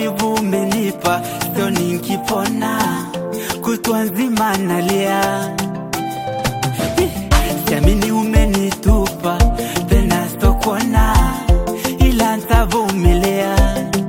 maumivu umenipa, sio nikipona kutwa nzima nalia. Siamini umenitupa tena sitokuona, ila nitavumilia.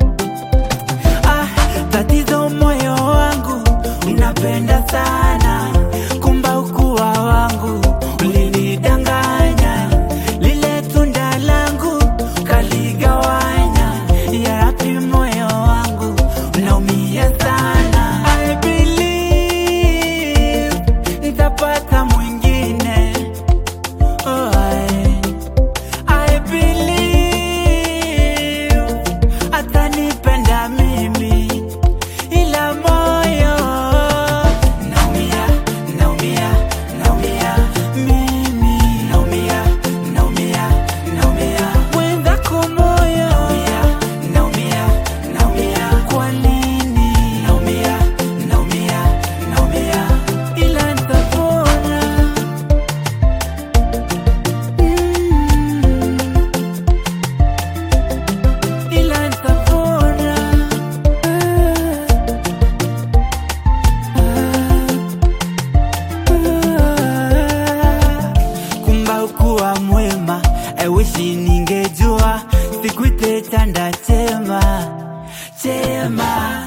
Tatizo moyo wangu unapenda sana, kumba ukuwa wangu ulinidanganya, lile tunda langu kaligawanya. Ya rapi moyo wangu unaumia sana. I believe nitapata mwingine. Oh, I believe atanipenda mimi, ila moyo naumia, naumia, naumia. Mimi naumia, naumia, naumia. Mwenzako moyo naumia, naumia, naumia. Kwa nini naumia, naumia, naumia, ila nitapona. Ila nitapona. Kumba ukuwa mwema, I wish ningejua, sikuite chanda chema, chema.